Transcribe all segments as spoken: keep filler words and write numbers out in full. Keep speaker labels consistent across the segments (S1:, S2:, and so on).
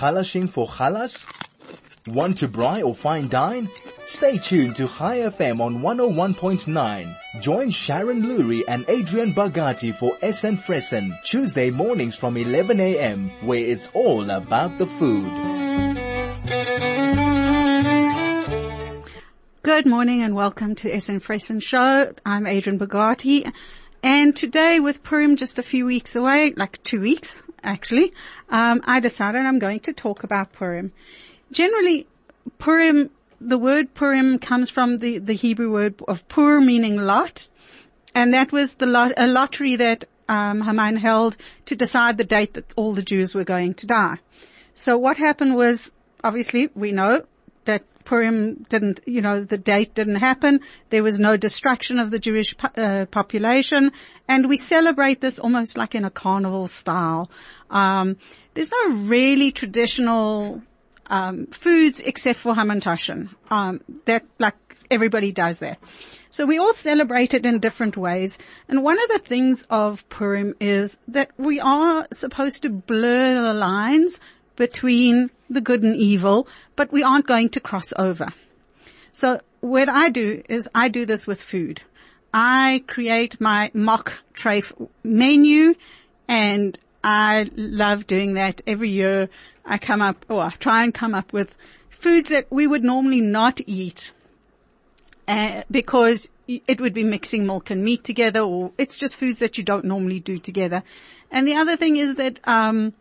S1: Chalashing for Chalas? Want to braai or fine dine? Stay tuned to High F M on one oh one point nine. Join Sharon Lurie and Adrian Bagati for Essen Fressen, Tuesday mornings from eleven a.m., where it's all about the food.
S2: Good morning and welcome to Essen Fressen Show. I'm Adrian Bagati, and today with Purim just a few weeks away, like two weeks actually, um, I decided I'm going to talk about Purim. Generally, Purim, the word Purim comes from the, the Hebrew word of pur, meaning lot, and that was the lot, a lottery that um, Haman held to decide the date that all the Jews were going to die. So what happened was, obviously, we know that Purim didn't, you know, the date didn't happen. There was no destruction of the Jewish uh, population, and we celebrate this almost like in a carnival style. Um, there's no really traditional um foods except for Hamantashen. Um, that, like, everybody does that. So we all celebrate it in different ways. And one of the things of Purim is that we are supposed to blur the lines between the good and evil, but we aren't going to cross over. So what I do is I do this with food. I create my mock treif menu, and I love doing that every year. I come up, or I try and come up with foods that we would normally not eat, uh, because it would be mixing milk and meat together, or it's just foods that you don't normally do together. And the other thing is that, um,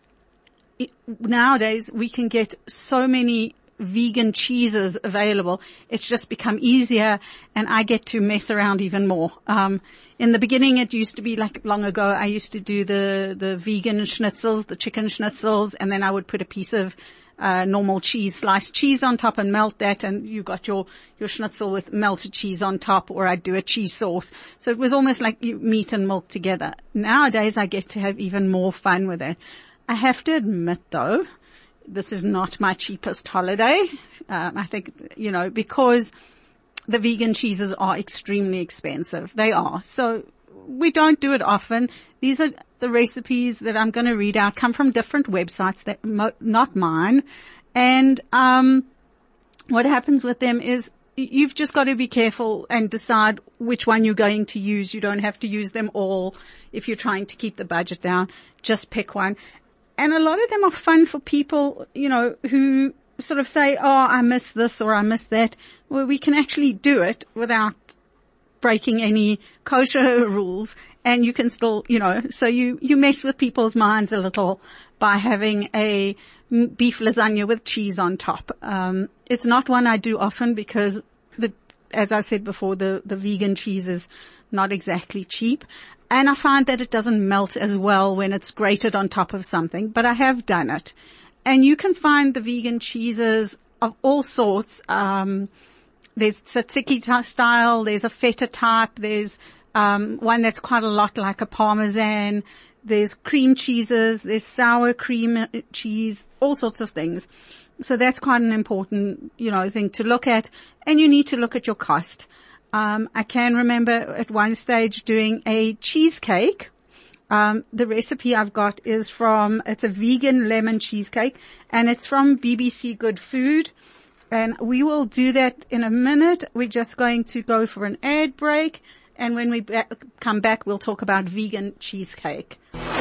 S2: it, nowadays we can get so many vegan cheeses available. It's just become easier, and I get to mess around even more. Um, in the beginning, it used to be, like, long ago, I used to do the, the vegan schnitzels, the chicken schnitzels, and then I would put a piece of, uh, normal cheese, sliced cheese on top and melt that, and you got your, your schnitzel with melted cheese on top, or I'd do a cheese sauce. So it was almost like you, meat and milk together. Nowadays, I get to have even more fun with it. I have to admit, though, this is not my cheapest holiday. Um, I think, you know, because the vegan cheeses are extremely expensive. They are. So we don't do it often. These are the recipes that I'm going to read out, come from different websites that mo- not mine. And, um, what happens with them is you've just got to be careful and decide which one you're going to use. You don't have to use them all if you're trying to keep the budget down. Just pick one. And a lot of them are fun for people, you know, who sort of say, oh, I miss this or I miss that. Well, we can actually do it without breaking any kosher rules, and you can still, you know, so you, you mess with people's minds a little by having a beef lasagna with cheese on top. Um, it's not one I do often because the, as I said before, the, the vegan cheese is not exactly cheap. And I find that it doesn't melt as well when it's grated on top of something, but I have done it. And you can find the vegan cheeses of all sorts. Um, there's tzatziki style, there's a feta type, there's um one that's quite a lot like a parmesan, there's cream cheeses, there's sour cream cheese, all sorts of things. So that's quite an important, you know, thing to look at. And you need to look at your cost. Um, I can remember at one stage doing a cheesecake. Um, the recipe I've got is from, it's a vegan lemon cheesecake, and it's from B B C Good Food. And we will do that in a minute. We're just going to go for an ad break. And when we ba- come back, we'll talk about vegan cheesecake.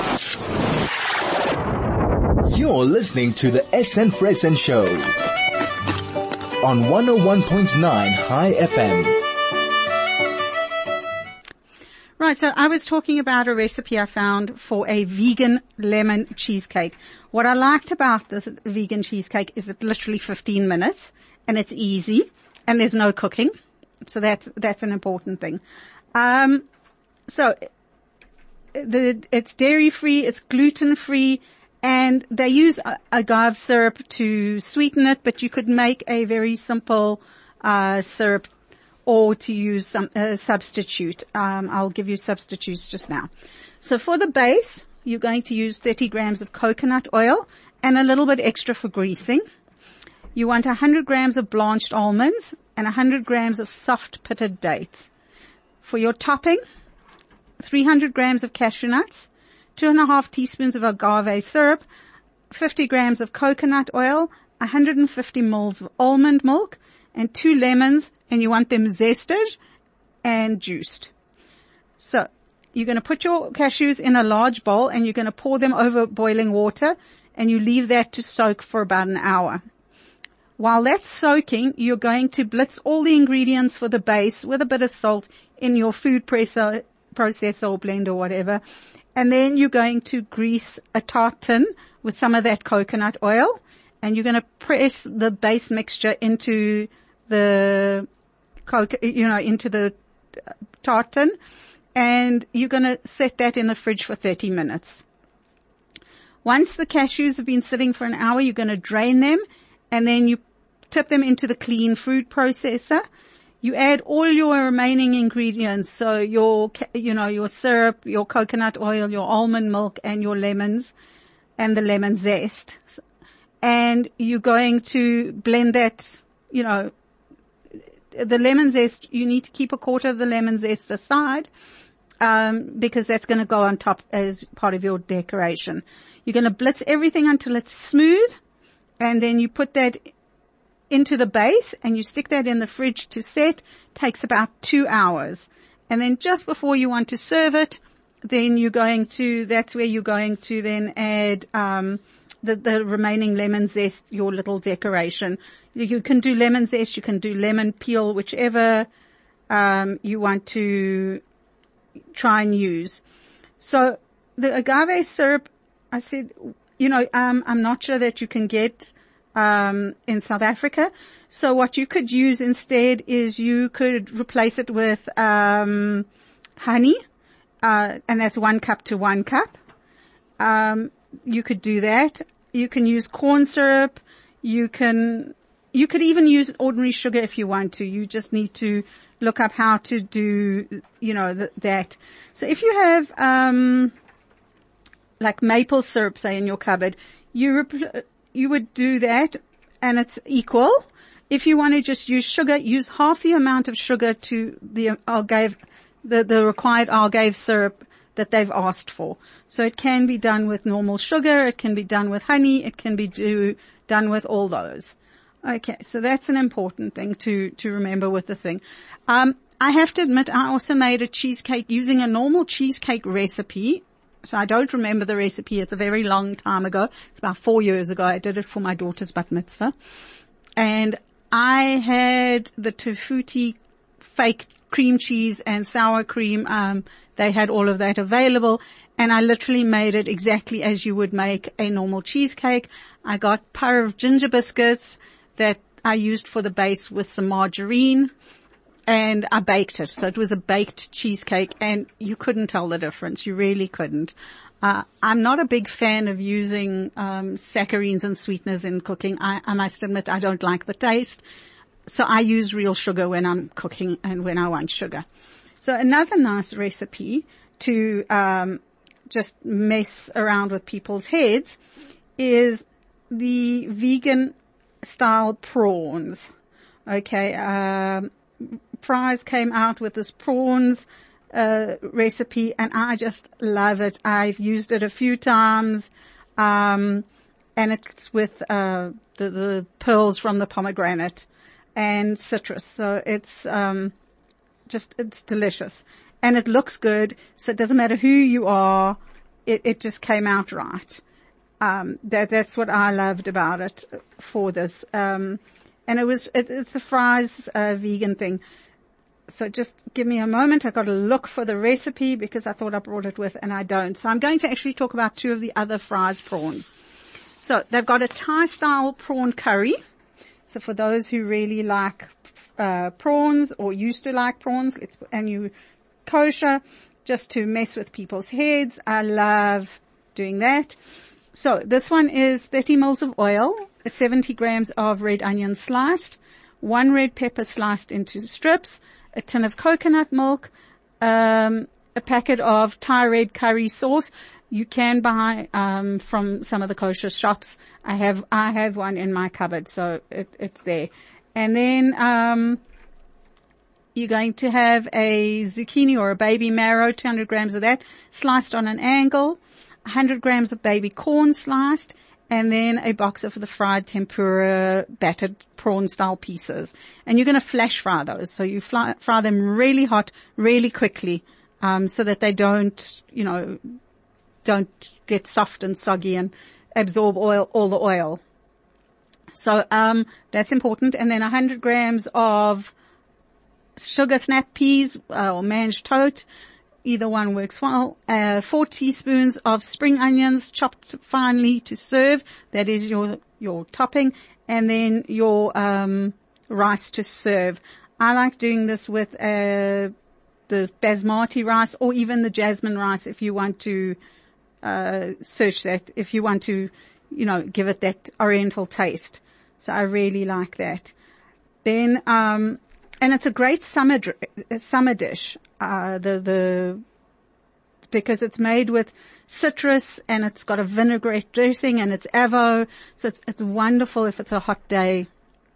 S1: You're listening to the Essen Fressen Show on one oh one point nine High F M.
S2: Right, so I was talking about a recipe I found for a vegan lemon cheesecake. What I liked about this vegan cheesecake is it's literally fifteen minutes, and it's easy, and there's no cooking. So that's, that's an important thing. Um, so the, it's dairy free, it's gluten free, and they use agave syrup to sweeten it, but you could make a very simple, uh, syrup, or to use some uh, substitute. Um, I'll give you substitutes just now. So for the base, you're going to use thirty grams of coconut oil and a little bit extra for greasing. You want one hundred grams of blanched almonds and one hundred grams of soft pitted dates. For your topping, three hundred grams of cashew nuts, two and a half teaspoons of agave syrup, fifty grams of coconut oil, one hundred fifty mils of almond milk, and two lemons, and you want them zested and juiced. So, you're going to put your cashews in a large bowl, and you're going to pour them over boiling water, and you leave that to soak for about an hour. While that's soaking, you're going to blitz all the ingredients for the base with a bit of salt in your food processor, processor or blender or whatever. And then you're going to grease a tart tin with some of that coconut oil, and you're going to press the base mixture into the coke, you know, into the tart tin, and you're going to set that in the fridge for thirty minutes. Once the cashews have been sitting for an hour, you're going to drain them, and then you tip them into the clean food processor. You add all your remaining ingredients, so your, you know, your syrup, your coconut oil, your almond milk, and your lemons, and the lemon zest. And you're going to blend that, you know, the lemon zest, you need to keep a quarter of the lemon zest aside, um, because that's going to go on top as part of your decoration. You're going to blitz everything until it's smooth, and then you put that into the base, and you stick that in the fridge to set. Takes about two hours. And then just before you want to serve it, then you're going to, that's where you're going to then add, um, the, the remaining lemon zest, your little decoration. You can do lemon zest, you can do lemon peel, whichever, um, you want to try and use. So the agave syrup, I said, you know, um, I'm not sure that you can get Um, in South Africa. So what you could use instead is you could replace it with, um, honey, uh, and that's one cup to one cup. Um, you could do that. You can use corn syrup. You can, you could even use ordinary sugar if you want to. You just need to look up how to do, you know, th- that. So if you have, um, like maple syrup, say, in your cupboard, you repl- you would do that, and it's equal. If you want to just use sugar, use half the amount of sugar to the agave, the, the required agave syrup that they've asked for. So it can be done with normal sugar, it can be done with honey, it can be do, done with all those. Okay, so that's an important thing to, to remember with the thing. Um, I have to admit, I also made a cheesecake using a normal cheesecake recipe. So I don't remember the recipe. It's a very long time ago. It's about four years ago. I did it for my daughter's bat mitzvah. And I had the Tofuti fake cream cheese and sour cream. Um, they had all of that available. And I literally made it exactly as you would make a normal cheesecake. I got par of ginger biscuits that I used for the base with some margarine. And I baked it. So it was a baked cheesecake, and you couldn't tell the difference. You really couldn't. Uh, I'm not a big fan of using, um, saccharines and sweeteners in cooking. I, I must admit I don't like the taste. So I use real sugar when I'm cooking and when I want sugar. So another nice recipe to, um, just mess around with people's heads is the vegan style prawns. Okay, um, Fry's came out with this prawns uh recipe, and I just love it. I've used it a few times, um and it's with uh the, the pearls from the pomegranate and citrus. So it's um just, it's delicious, and it looks good. So it doesn't matter who you are, it, it just came out right. Um that that's what I loved about it for this. Um and it was it, it's the Fry's uh, vegan thing. So just give me a moment. I got to look for the recipe because I thought I brought it with, and I don't. So I'm going to actually talk about two of the other Fry's prawns. So they've got a Thai style prawn curry. So for those who really like uh prawns or used to like prawns, it's, and you kosher, just to mess with people's heads, I love doing that. So this one is thirty mils of oil, seventy grams of red onion sliced, one red pepper sliced into strips, a tin of coconut milk, um, a packet of Thai red curry sauce. You can buy, um, from some of the kosher shops. I have, I have one in my cupboard, so it, it's there. And then, um, you're going to have a zucchini or a baby marrow, two hundred grams of that, sliced on an angle, one hundred grams of baby corn sliced, and then a box of the fried tempura battered prawn style pieces. And you're going to flash fry those. So you fly, fry them really hot, really quickly, um, so that they don't, you know, don't get soft and soggy and absorb oil, all the oil. So, um, that's important. And then one hundred grams of sugar snap peas, uh, or mange toast. Either one works well. Uh, four teaspoons of spring onions chopped finely to serve. That is your, your topping. And then your, um, rice to serve. I like doing this with, uh, the basmati rice or even the jasmine rice if you want to, uh, search that, if you want to, you know, give it that oriental taste. So I really like that. Then, um, and it's a great summer, summer dish, uh, the, the, because it's made with citrus and it's got a vinaigrette dressing and it's avo. So it's, it's wonderful if it's a hot day,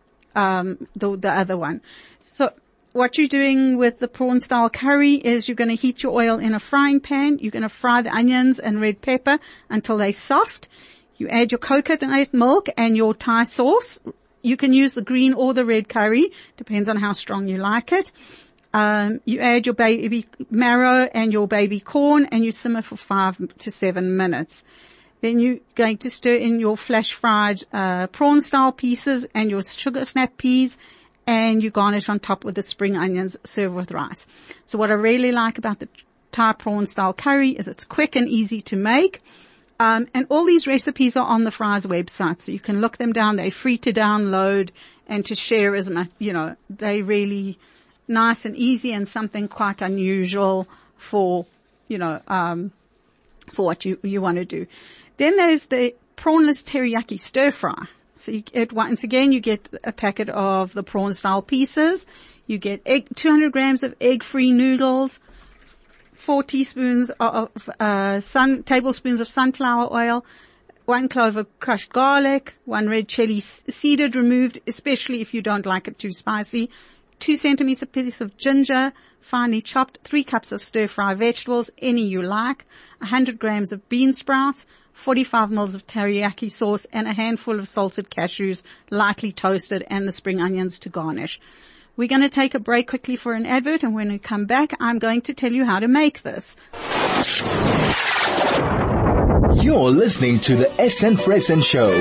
S2: um, the, the other one. So what you're doing with the prawn style curry is you're going to heat your oil in a frying pan. You're going to fry the onions and red pepper until they're soft. You add your coconut milk and your Thai sauce. You can use the green or the red curry, depends on how strong you like it. Um, you add your baby marrow and your baby corn and you simmer for five to seven minutes. Then you're going to stir in your flash fried, uh, prawn style pieces and your sugar snap peas, and you garnish on top with the spring onions, serve with rice. So what I really like about the Thai prawn style curry is it's quick and easy to make. Um, and all these recipes are on the Fry's website, so you can look them down. They're free to download and to share as much, you know, they're really nice and easy and something quite unusual for, you know, um, for what you, you want to do. Then there's the prawnless teriyaki stir fry. So you get, once again, you get a packet of the prawn style pieces. You get egg, two hundred grams of egg-free noodles, four teaspoons of, uh, sun, tablespoons of sunflower oil, one clove of crushed garlic, one red chili seeded, removed, especially if you don't like it too spicy, two centimeters piece of ginger, finely chopped, three cups of stir-fry vegetables, any you like, one hundred grams of bean sprouts, forty-five milliliters of teriyaki sauce, and a handful of salted cashews, lightly toasted, and the spring onions to garnish. We're going to take a break quickly for an advert, and when we come back, I'm going to tell you how to make this.
S1: You're listening to the S N Fressen Show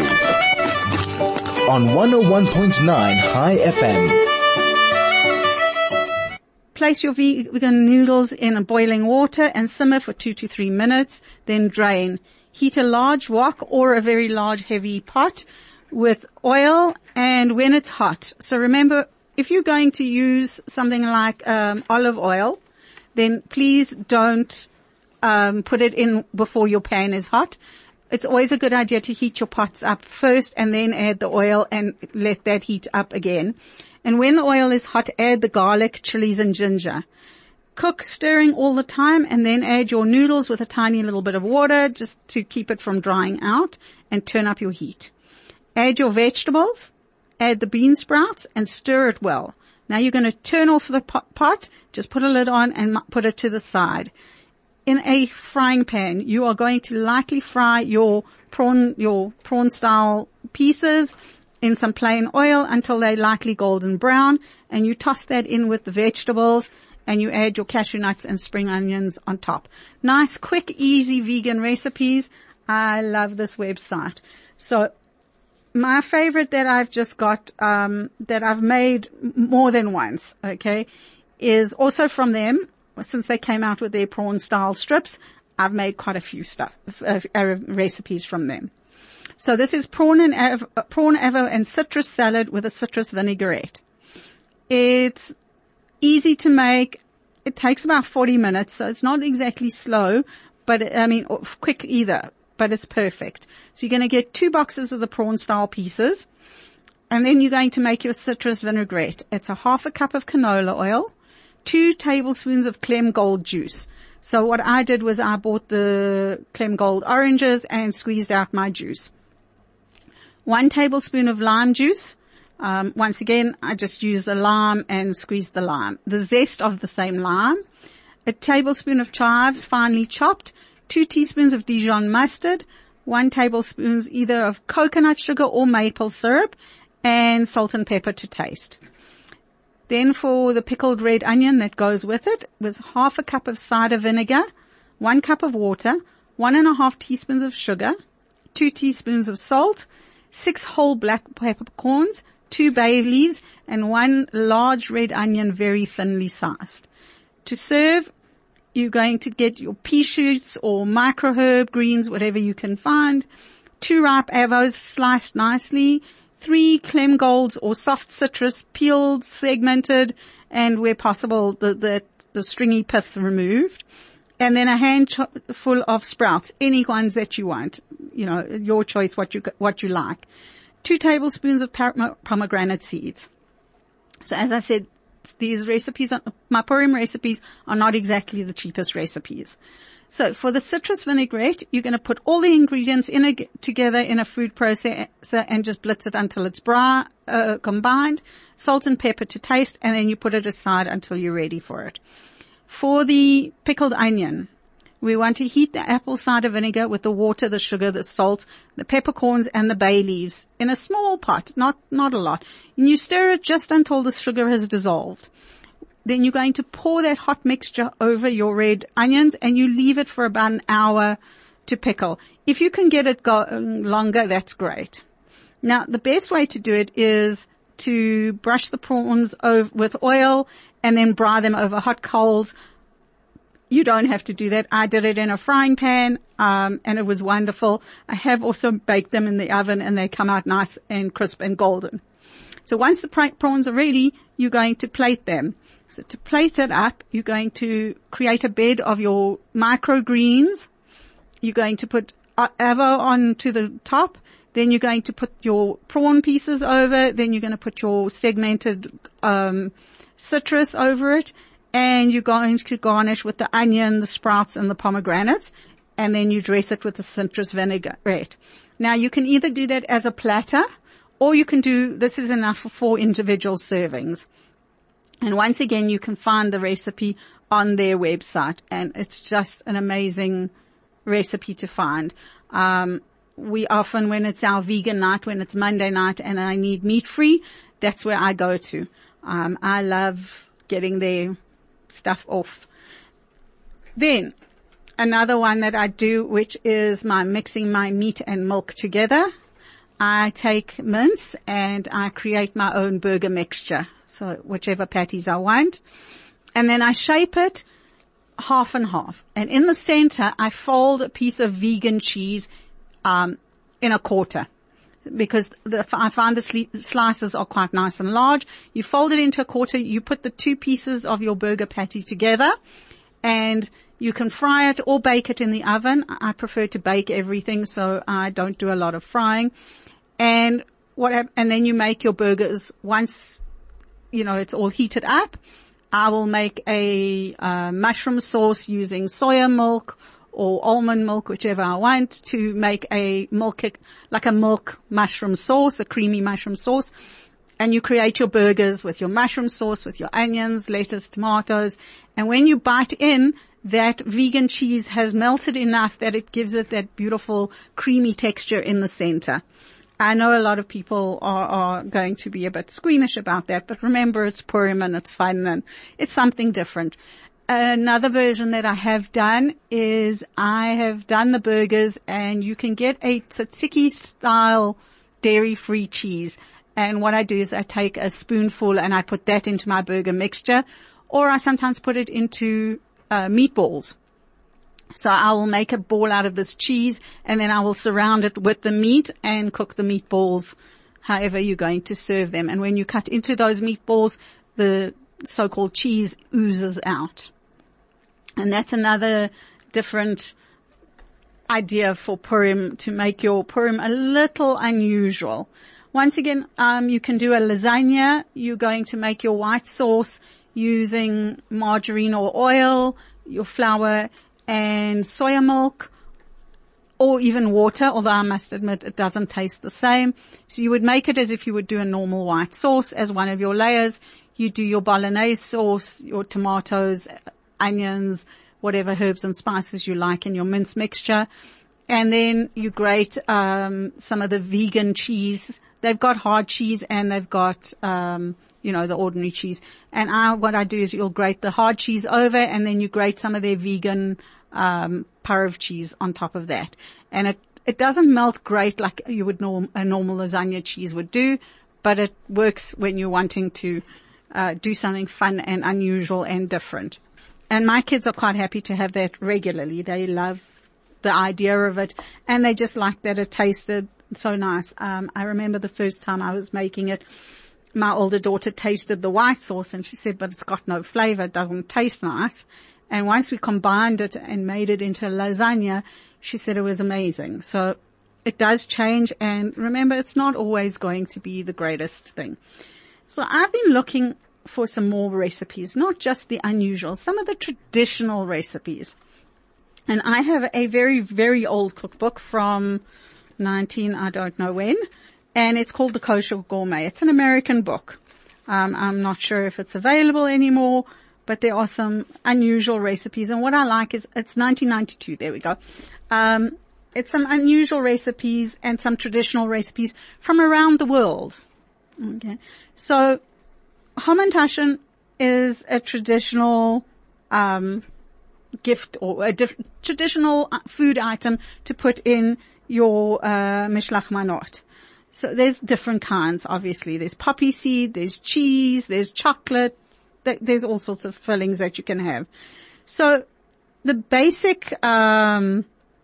S1: on one oh one point nine High F M.
S2: Place your vegan noodles in boiling water and simmer for two to three minutes, then drain. Heat a large wok or a very large heavy pot with oil, and when it's hot. So remember, if you're going to use something like um, olive oil, then please don't um, put it in before your pan is hot. It's always a good idea to heat your pots up first and then add the oil and let that heat up again. And when the oil is hot, add the garlic, chilies, and ginger. Cook, stirring all the time, and then add your noodles with a tiny little bit of water just to keep it from drying out, and turn up your heat. Add your vegetables, add the bean sprouts, and stir it well. Now you're going to turn off the pot, just put a lid on and put it to the side. In a frying pan, you are going to lightly fry your prawn, your prawn style pieces in some plain oil until they're lightly golden brown, and you toss that in with the vegetables, and you add your cashew nuts and spring onions on top. Nice, quick, easy vegan recipes. I love this website. So my favorite that I've just got, um, that I've made more than once, okay, is also from them. Since they came out with their prawn style strips, I've made quite a few stuff, uh, recipes from them. So this is prawn and av- prawn avo and citrus salad with a citrus vinaigrette. It's easy to make. It takes about forty minutes, so it's not exactly slow, but I mean, quick either, but it's perfect. So you're going to get two boxes of the prawn style pieces, and then you're going to make your citrus vinaigrette. It's a half a cup of canola oil, two tablespoons of Clem Gold juice. So what I did was I bought the Clem Gold oranges and squeezed out my juice. One tablespoon of lime juice. Um, once again, I just use the lime and squeeze the lime. The zest of the same lime. A tablespoon of chives, finely chopped. Two teaspoons of Dijon mustard. one tablespoon either of coconut sugar or maple syrup, and salt and pepper to taste. Then for the pickled red onion that goes with it was half a cup of cider vinegar, one cup of water, one and a half teaspoons of sugar, two teaspoons of salt, six whole black peppercorns, two bay leaves, and one large red onion very thinly sliced. To serve, you're going to get your pea shoots or micro herb greens, whatever you can find, two ripe avos sliced nicely, three clem golds or soft citrus peeled, segmented, and where possible the, the, the stringy pith removed. And then a handful of sprouts, any ones that you want. You know, your choice, what you, what you like. Two tablespoons of pomegranate seeds. So as I said, these recipes, are, my Purim recipes are not exactly the cheapest recipes. So for the citrus vinaigrette, you're going to put all the ingredients in a, together in a food processor and just blitz it until it's bra, uh, combined. Salt and pepper to taste, and then you put it aside until you're ready for it. For the pickled onion, we want to heat the apple cider vinegar with the water, the sugar, the salt, the peppercorns, and the bay leaves in a small pot, not, not a lot. And you stir it just until the sugar has dissolved. Then you're going to pour that hot mixture over your red onions, and you leave it for about an hour to pickle. If you can get it going longer, that's great. Now, the best way to do it is to brush the prawns over with oil and then fry them over hot coals. You don't have to do that. I did it in a frying pan, um, and it was wonderful. I have also baked them in the oven, and they come out nice and crisp and golden. So once the prawns are ready, you're going to plate them. So to plate it up, you're going to create a bed of your microgreens. You're going to put avo onto the top. Then you're going to put your prawn pieces over. Then you're going to put your segmented um citrus over it. And you're going to garnish with the onion, the sprouts, and the pomegranates. And then you dress it with the citrus vinaigrette. Now, you can either do that as a platter, or you can do, this is enough for four individual servings. And once again, you can find the recipe on their website. And it's just an amazing recipe to find. Um, we often, when it's our vegan night, when it's Monday night and I need meat-free, that's where I go to. Um, I love getting their stuff off. Then another one that I do, which is my mixing my meat and milk together. I take mince and I create my own burger mixture. So whichever patties I want. And then I shape it half and half. And in the center, I fold a piece of vegan cheese, um, in a quarter. Because the, I find the sli- slices are quite nice and large. You fold it into a quarter. You put the two pieces of your burger patty together, and you can fry it or bake it in the oven. I prefer to bake everything, so I don't do a lot of frying. And what? And then you make your burgers once, you know, it's all heated up. I will make a uh, mushroom sauce using soya milk or almond milk, whichever I want, to make a milk, like a milk mushroom sauce, a creamy mushroom sauce. And you create your burgers with your mushroom sauce, with your onions, lettuce, tomatoes. And when you bite in, that vegan cheese has melted enough that it gives it that beautiful creamy texture in the center. I know a lot of people are, are going to be a bit squeamish about that, but remember, it's Purim and it's fun and it's something different. Another version that I have done is I have done the burgers, and you can get a tzatziki style dairy-free cheese. And what I do is I take a spoonful and I put that into my burger mixture, or I sometimes put it into uh, meatballs. So I will make a ball out of this cheese, and then I will surround it with the meat and cook the meatballs however you're going to serve them. And when you cut into those meatballs, the so-called cheese oozes out. And that's another different idea for Purim, to make your Purim a little unusual. Once again, um, you can do a lasagna. You're going to make your white sauce using margarine or oil, your flour, and soya milk, or even water, although I must admit it doesn't taste the same. So you would make it as if you would do a normal white sauce as one of your layers. You do your bolognese sauce, your tomatoes, onions, whatever herbs and spices you like in your mince mixture. And then you grate, um, some of the vegan cheese. They've got hard cheese and they've got, um, you know, the ordinary cheese. And I, what I do is you'll grate the hard cheese over and then you grate some of their vegan, um, parve cheese on top of that. And it, it doesn't melt great like you would norm, a normal lasagna cheese would do, but it works when you're wanting to, uh, do something fun and unusual and different. And my kids are quite happy to have that regularly. They love the idea of it and they just like that it tasted so nice. Um, I remember the first time I was making it, my older daughter tasted the white sauce and she said, but it's got no flavor. It doesn't taste nice. And once we combined it and made it into a lasagna, she said it was amazing. So it does change. And remember, it's not always going to be the greatest thing. So I've been looking for some more recipes, not just the unusual, some of the traditional recipes. And I have a very, very old cookbook from nineteen, I don't know when. And it's called The Kosher Gourmet. It's an American book. Um, I'm not sure if it's available anymore, but there are some unusual recipes. And what I like is it's nineteen ninety-two. There we go. Um, it's some unusual recipes and some traditional recipes from around the world. Okay. So Hamantaschen is a traditional, um, gift or a diff- traditional food item to put in your, uh, mishlach manot. So there's different kinds, obviously. There's poppy seed, there's cheese, there's chocolate, there's all sorts of fillings that you can have. So the basic, um,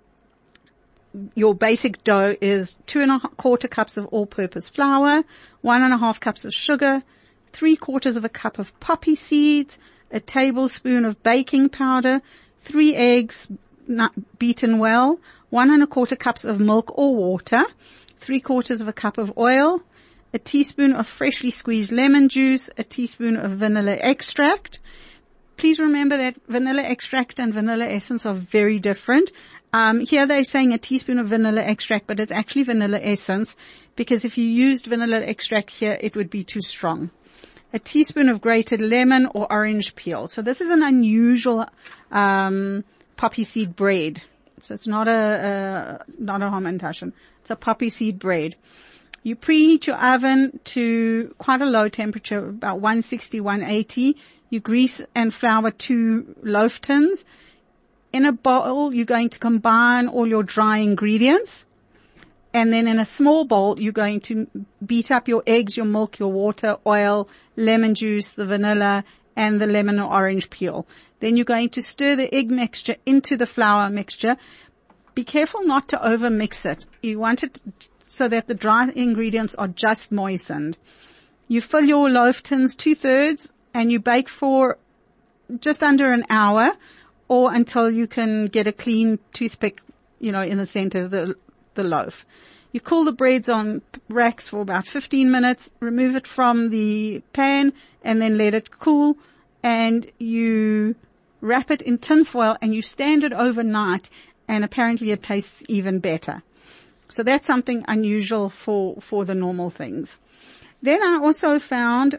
S2: your basic dough is two and a quarter cups of all-purpose flour, one and a half cups of sugar, three quarters of a cup of poppy seeds, a tablespoon of baking powder, three eggs beaten well, one and a quarter cups of milk or water, three quarters of a cup of oil, a teaspoon of freshly squeezed lemon juice, a teaspoon of vanilla extract. Please remember that vanilla extract and vanilla essence are very different. Um, here they're saying a teaspoon of vanilla extract, but it's actually vanilla essence because if you used vanilla extract here, it would be too strong. A teaspoon of grated lemon or orange peel. So this is an unusual, um, poppy seed bread. So it's not a, a not a Hamantaschen. It's a poppy seed bread. You preheat your oven to quite a low temperature, about one sixty, one eighty. You grease and flour two loaf tins. In a bowl, you're going to combine all your dry ingredients. And then in a small bowl, you're going to beat up your eggs, your milk, your water, oil, lemon juice, the vanilla, and the lemon or orange peel. Then you're going to stir the egg mixture into the flour mixture. Be careful not to over mix it. You want it so that the dry ingredients are just moistened. You fill your loaf tins two thirds and you bake for just under an hour or until you can get a clean toothpick, you know, in the center of the, the loaf. You cool the breads on racks for about fifteen minutes, remove it from the pan and then let it cool, and you wrap it in tin foil and you stand it overnight, and apparently it tastes even better. So that's something unusual for, for the normal things. Then I also found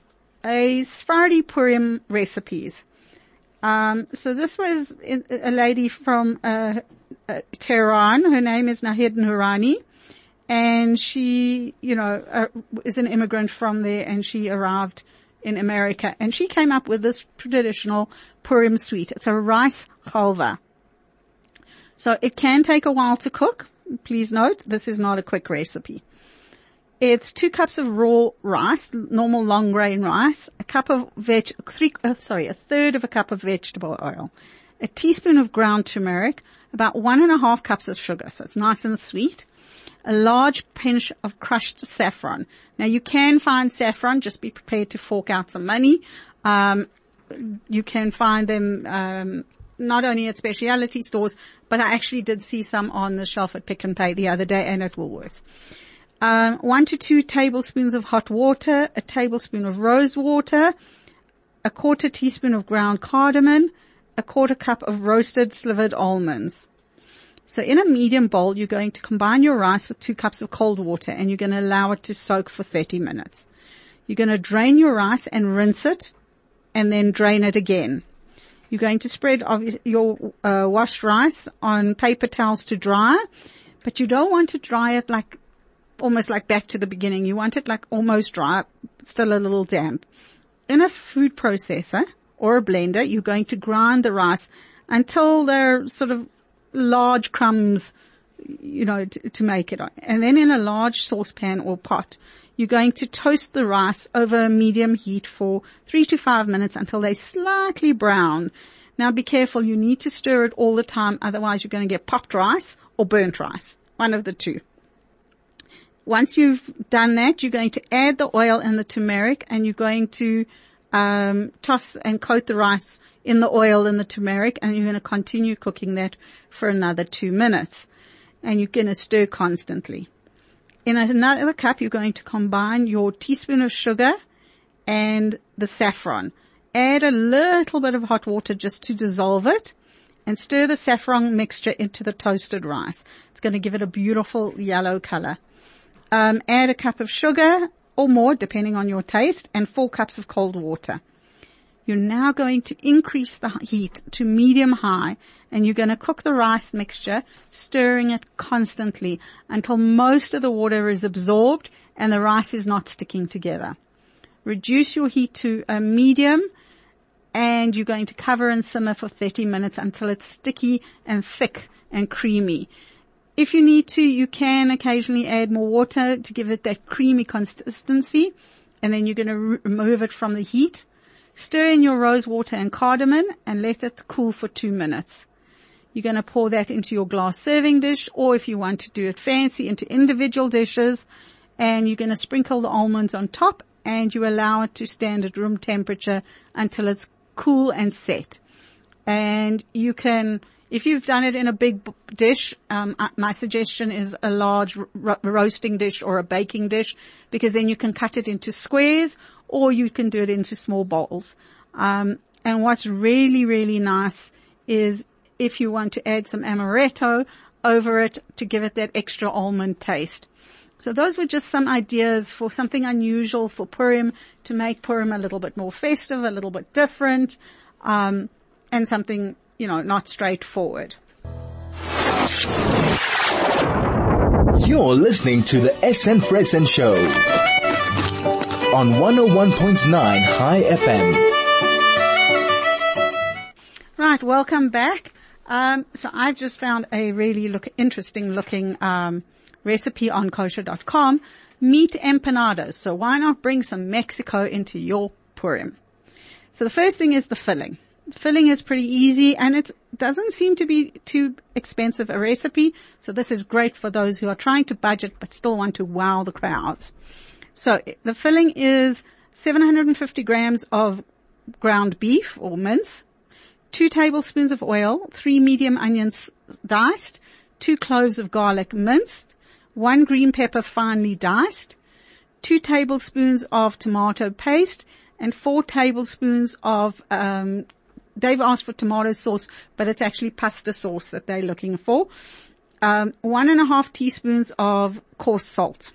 S2: a Sephardi Purim recipes. Um, so this was a lady from, uh, uh Tehran. Her name is Nahid Nourani. And she, you know, uh, is an immigrant from there, and she arrived in America. And she came up with this traditional Purim sweet. It's a rice chalva. So it can take a while to cook. Please note, this is not a quick recipe. It's two cups of raw rice, normal long grain rice, a cup of veg, three, uh, sorry, a third of a cup of vegetable oil, a teaspoon of ground turmeric, about one and a half cups of sugar. So it's nice and sweet. A large pinch of crushed saffron. Now you can find saffron, just be prepared to fork out some money. Um, you can find them, um, not only at specialty stores, but I actually did see some on the shelf at Pick and Pay the other day and at Woolworths. Um, one to two tablespoons of hot water, a tablespoon of rose water, a quarter teaspoon of ground cardamom, a quarter cup of roasted slivered almonds. So in a medium bowl, you're going to combine your rice with two cups of cold water, and you're going to allow it to soak for thirty minutes. You're going to drain your rice and rinse it, and then drain it again. You're going to spread obvi- your uh, washed rice on paper towels to dry, but you don't want to dry it like almost like back to the beginning. You want it like almost dry, still a little damp. In a food processor or a blender, you're going to grind the rice until they're sort of large crumbs, you know, to, to make it. And then in a large saucepan or pot, you're going to toast the rice over a medium heat for three to five minutes until they're slightly brown. Now be careful, you need to stir it all the time, otherwise you're going to get popped rice or burnt rice, one of the two. Once you've done that, you're going to add the oil and the turmeric, and you're going to um toss and coat the rice in the oil and the turmeric, and you're going to continue cooking that for another two minutes. And you're going to stir constantly. In another cup, you're going to combine your teaspoon of sugar and the saffron. Add a little bit of hot water just to dissolve it, and stir the saffron mixture into the toasted rice. It's going to give it a beautiful yellow color. Um, add a cup of sugar or more, depending on your taste, and four cups of cold water. You're now going to increase the heat to medium high, and you're going to cook the rice mixture, stirring it constantly until most of the water is absorbed and the rice is not sticking together. Reduce your heat to a medium, and you're going to cover and simmer for thirty minutes until it's sticky and thick and creamy. If you need to, you can occasionally add more water to give it that creamy consistency, and then you're going to re- remove it from the heat. Stir in your rose water and cardamom and let it cool for two minutes. You're going to pour that into your glass serving dish, or if you want to do it fancy, into individual dishes, and you're going to sprinkle the almonds on top, and you allow it to stand at room temperature until it's cool and set. And you can, if you've done it in a big b- dish, um, my suggestion is a large ro- roasting dish or a baking dish, because then you can cut it into squares, or you can do it into small bowls. Um, and what's really, really nice is if you want to add some amaretto over it to give it that extra almond taste. So those were just some ideas for something unusual for Purim, to make Purim a little bit more festive, a little bit different, um, and something, you know, not straightforward.
S1: You're listening to the S N Fresson Show on one oh one point nine High F M.
S2: Right, welcome back. Um, so I've just found a really look interesting looking um, recipe on kosher dot com, meat empanadas. So why not bring some Mexico into your Purim? So the first thing is the filling. The filling is pretty easy, and it doesn't seem to be too expensive a recipe. So this is great for those who are trying to budget but still want to wow the crowds. So the filling is seven hundred fifty grams of ground beef or mince, two tablespoons of oil, three medium onions diced, two cloves of garlic minced, one green pepper finely diced, two tablespoons of tomato paste, and four tablespoons of, um, they've asked for tomato sauce, but it's actually pasta sauce that they're looking for. Um, one and a half teaspoons of coarse salt.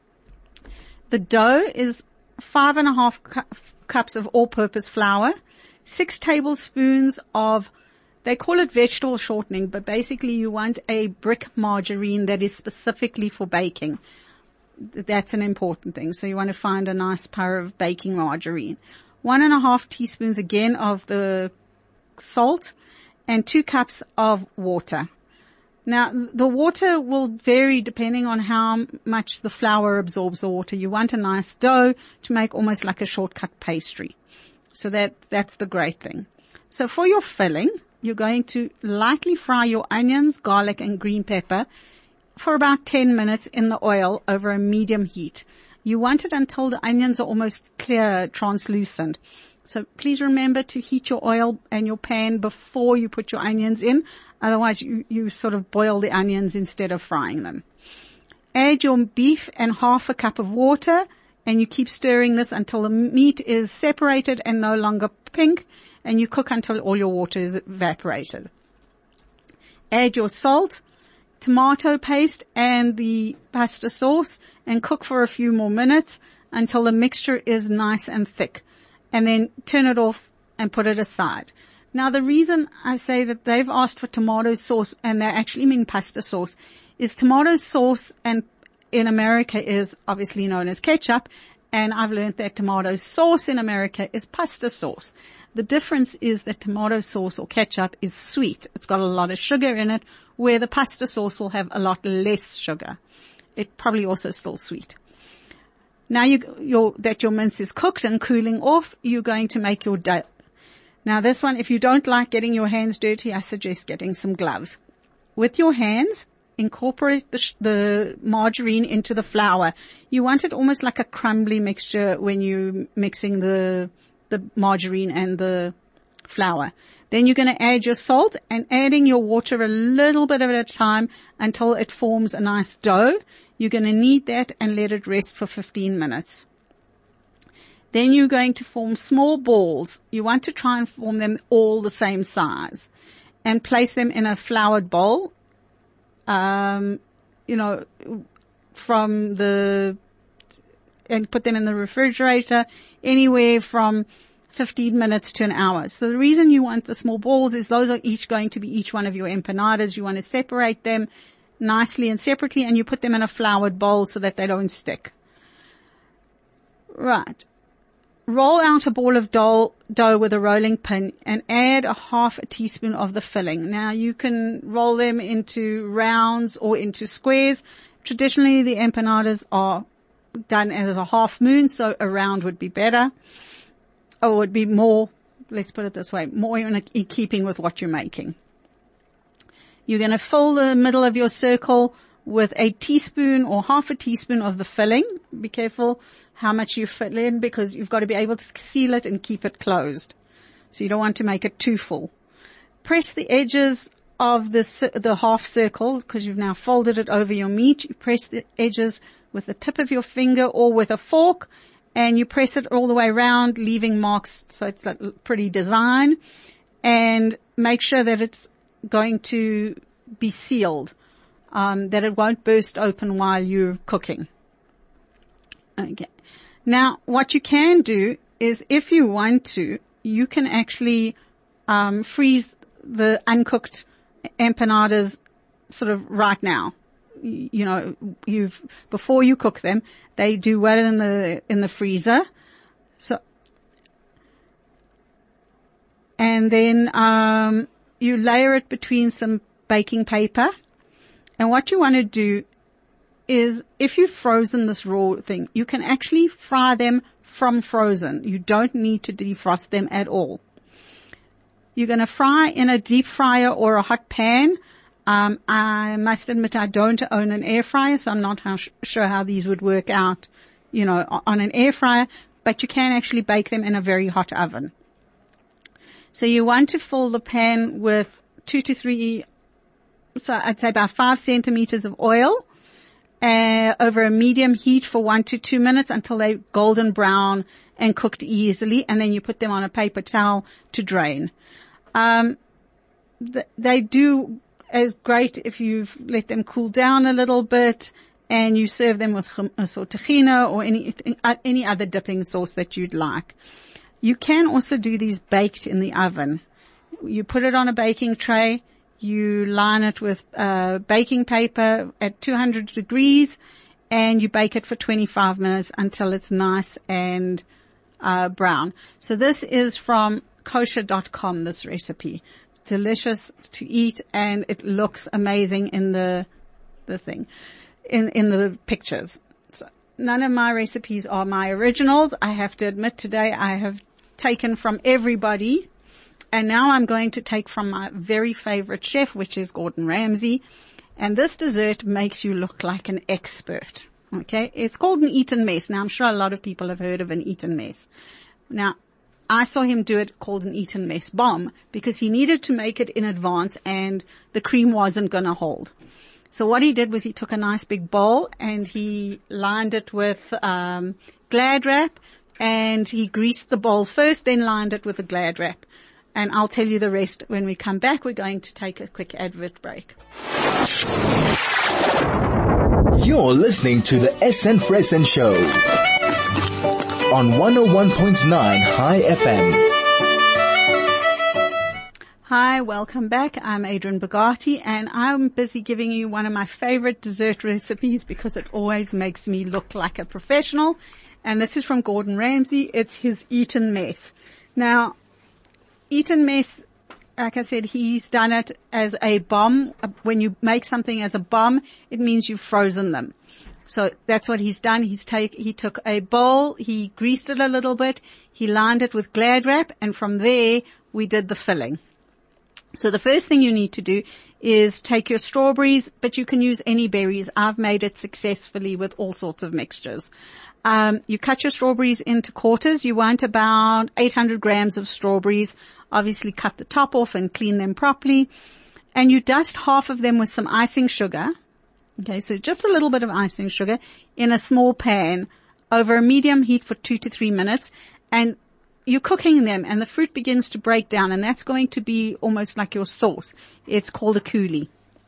S2: The dough is five and a half cu- cups of all-purpose flour, six tablespoons of, they call it vegetable shortening, but basically you want a brick margarine that is specifically for baking. That's an important thing. So you want to find a nice power of baking margarine. One and a half teaspoons again of the salt, and two cups of water. Now, the water will vary depending on how much the flour absorbs the water. You want a nice dough to make almost like a shortcut pastry. So that, that's the great thing. So for your filling, you're going to lightly fry your onions, garlic, and green pepper for about ten minutes in the oil over a medium heat. You want it until the onions are almost clear, translucent. So please remember to heat your oil and your pan before you put your onions in. Otherwise, you, you sort of boil the onions instead of frying them. Add your beef and half a cup of water, and you keep stirring this until the meat is separated and no longer pink, and you cook until all your water is evaporated. Add your salt, tomato paste, and the pasta sauce, and cook for a few more minutes until the mixture is nice and thick. And then turn it off and put it aside. Now, the reason I say that they've asked for tomato sauce and they actually mean pasta sauce is tomato sauce and in America is obviously known as ketchup, and I've learned that tomato sauce in America is pasta sauce. The difference is that tomato sauce or ketchup is sweet. It's got a lot of sugar in it, where the pasta sauce will have a lot less sugar. It probably also is still sweet. Now you, your, that your mince is cooked and cooling off, you're going to make your dough. Now this one, if you don't like getting your hands dirty, I suggest getting some gloves. With your hands, incorporate the, sh- the margarine into the flour. You want it almost like a crumbly mixture when you're mixing the, the margarine and the flour. Then you're going to add your salt and adding your water a little bit at a time until it forms a nice dough. You're going to knead that and let it rest for fifteen minutes. Then you're going to form small balls. You want to try and form them all the same size and place them in a floured bowl. Um, you know, from the, and put them in the refrigerator anywhere from fifteen minutes to an hour. So the reason you want the small balls is those are each going to be each one of your empanadas. You want to separate them nicely and separately, and you put them in a floured bowl so that they don't stick. Right. Roll out a ball of dough, dough with a rolling pin and add a half a teaspoon of the filling. Now you can roll them into rounds or into squares. Traditionally the empanadas are done as a half moon, so a round would be better. Or would be more, let's put it this way, more in, a, in keeping with what you're making. You're going to fill the middle of your circle with a teaspoon or half a teaspoon of the filling. Be careful how much you fill in because you've got to be able to seal it and keep it closed. So you don't want to make it too full. Press the edges of the, the half circle because you've now folded it over your meat. You press the edges with the tip of your finger or with a fork and you press it all the way around, leaving marks so it's a pretty design, and make sure that it's going to be sealed. Um, that it won't burst open while you're cooking. Okay. Now, what you can do is if you want to, you can actually, um, freeze the uncooked empanadas sort of right now. You, you know, you've, before you cook them, they do well in the, in the freezer. So, and then, um, you layer it between some baking paper. And what you want to do is, if you've frozen this raw thing, you can actually fry them from frozen. You don't need to defrost them at all. You're going to fry in a deep fryer or a hot pan. Um, I must admit I don't own an air fryer, so I'm not how sh- sure how these would work out, you know, on an air fryer, but you can actually bake them in a very hot oven. So you want to fill the pan with two to three So I'd say about five centimeters of oil uh, over a medium heat for one to two minutes until they're golden brown and cooked easily. And then you put them on a paper towel to drain. Um, th- they do as great if you've let them cool down a little bit and you serve them with hummus or tahina or any, any other dipping sauce that you'd like. You can also do these baked in the oven. You put it on a baking tray. You line it with uh baking paper at two hundred degrees and you bake it for twenty-five minutes until it's nice and uh brown. So this is from kosher dot com, this recipe. It's delicious to eat and it looks amazing in the the thing, in in the pictures. So none of my recipes are my originals. I have to admit today I have taken from everybody. And now I'm going to take from my very favorite chef, which is Gordon Ramsay. And this dessert makes you look like an expert. Okay. It's called an Eton mess. Now I'm sure a lot of people have heard of an Eton mess. Now I saw him do it called an Eton mess bomb because he needed to make it in advance and the cream wasn't going to hold. So what he did was he took a nice big bowl and he lined it with, um, Glad wrap and he greased the bowl first, then lined it with a Glad wrap. And I'll tell you the rest when we come back. We're going to take a quick advert break.
S1: You're listening to the S N Fressen Show on one oh one point nine High F M.
S2: Hi, welcome back. I'm Adrian Bogati, and I'm busy giving you one of my favorite dessert recipes because it always makes me look like a professional. And this is from Gordon Ramsay. It's his Eton Mess. Now, Eton Mess, like I said, he's done it as a bomb. When you make something as a bomb, it means you've frozen them. So that's what he's done. He's take, he took a bowl, he greased it a little bit, he lined it with Glad wrap, and from there we did the filling. So the first thing you need to do is take your strawberries, but you can use any berries. I've made it successfully with all sorts of mixtures. Um, you cut your strawberries into quarters. You want about eight hundred grams of strawberries. Obviously cut the top off and clean them properly. And you dust half of them with some icing sugar. Okay, so just a little bit of icing sugar in a small pan over a medium heat for two to three minutes. And you're cooking them and the fruit begins to break down, and that's going to be almost like your sauce. It's called a coulis.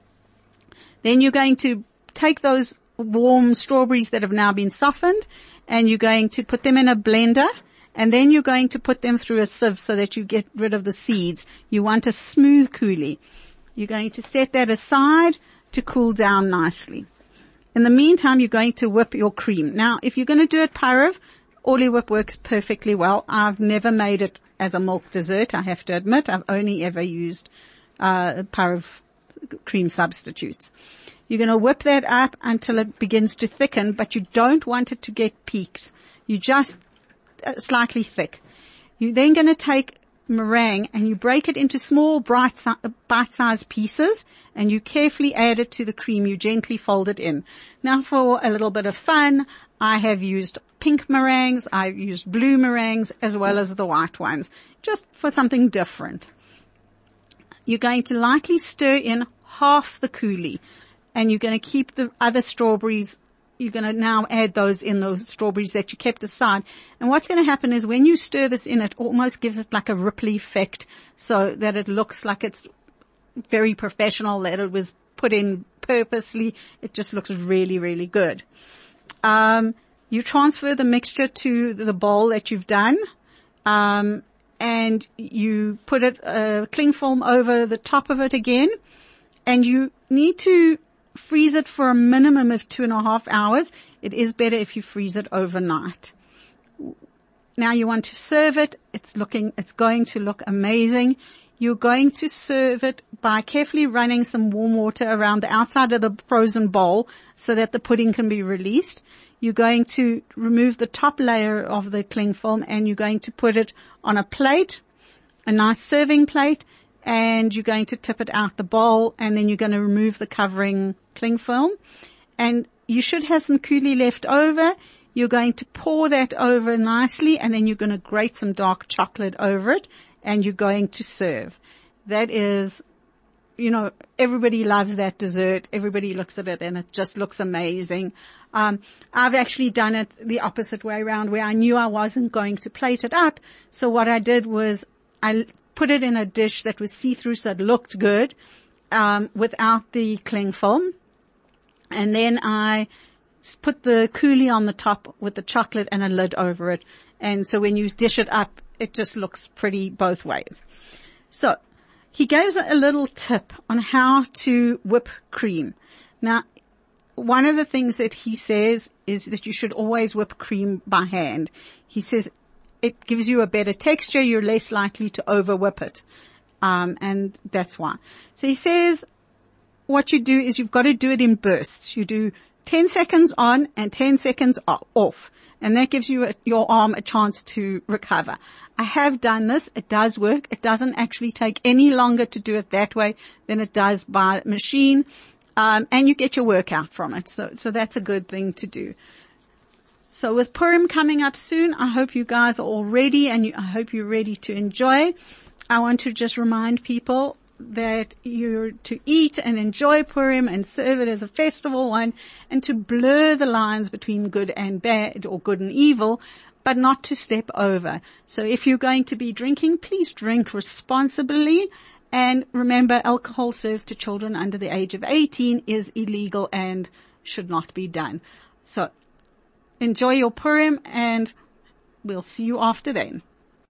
S2: Then you're going to take those warm strawberries that have now been softened and you're going to put them in a blender, and then you're going to put them through a sieve so that you get rid of the seeds. You want a smooth coulis. You're going to set that aside to cool down nicely. In the meantime, you're going to whip your cream. Now, if you're going to do it Pareve, Orly Whip works perfectly well. I've never made it as a milk dessert, I have to admit. I've only ever used uh Pareve cream substitutes. You're going to whip that up until it begins to thicken, but you don't want it to get peaks. You just uh, slightly thick. You're then going to take meringue and you break it into small bright si- bite-sized pieces, and you carefully add it to the cream. You gently fold it in. Now, for a little bit of fun, I have used pink meringues, I've used blue meringues, as well as the white ones, just for something different. You're going to lightly stir in half the coulis, and you're going to keep the other strawberries. You're going to now add those in, those strawberries that you kept aside. And what's going to happen is when you stir this in, it almost gives it like a ripple effect so that it looks like it's very professional, that it was put in purposely. It just looks really, really good. Um, you transfer the mixture to the bowl that you've done, um, and you put it, uh, cling film over the top of it again, and you need to freeze it for a minimum of two and a half hours. It is better if you freeze it overnight. Now you want to serve it. It's looking, it's going to look amazing. You're going to serve it by carefully running some warm water around the outside of the frozen bowl so that the pudding can be released. You're going to remove the top layer of the cling film and you're going to put it on a plate, a nice serving plate, and you're going to tip it out the bowl, and then you're going to remove the covering cling film. And you should have some coulis left over. You're going to pour that over nicely, and then you're going to grate some dark chocolate over it, and you're going to serve. That is, you know, everybody loves that dessert. Everybody looks at it and it just looks amazing. Um, I've actually done it the opposite way around, where I knew I wasn't going to plate it up. So what I did was I put it in a dish that was see-through so it looked good, um, without the cling film. And then I put the coulis on the top with the chocolate and a lid over it. And so when you dish it up, it just looks pretty both ways. So he gives a little tip on how to whip cream. Now, one of the things that he says is that you should always whip cream by hand. He says it gives you a better texture. You're less likely to over whip it. Um, and that's why. So he says what you do is you've got to do it in bursts. You do ten seconds on and ten seconds off. And that gives you a, your arm a chance to recover. I have done this. It does work. It doesn't actually take any longer to do it that way than it does by machine. Um, and you get your workout from it. So, so that's a good thing to do. So with Purim coming up soon, I hope you guys are all ready, and you, I hope you're ready to enjoy. I want to just remind people that you're to eat and enjoy Purim and serve it as a festival one, and to blur the lines between good and bad or good and evil, but not to step over. So if you're going to be drinking, please drink responsibly. And remember, alcohol served to children under the age of eighteen is illegal and should not be done. So enjoy your Purim, and we'll see you after then.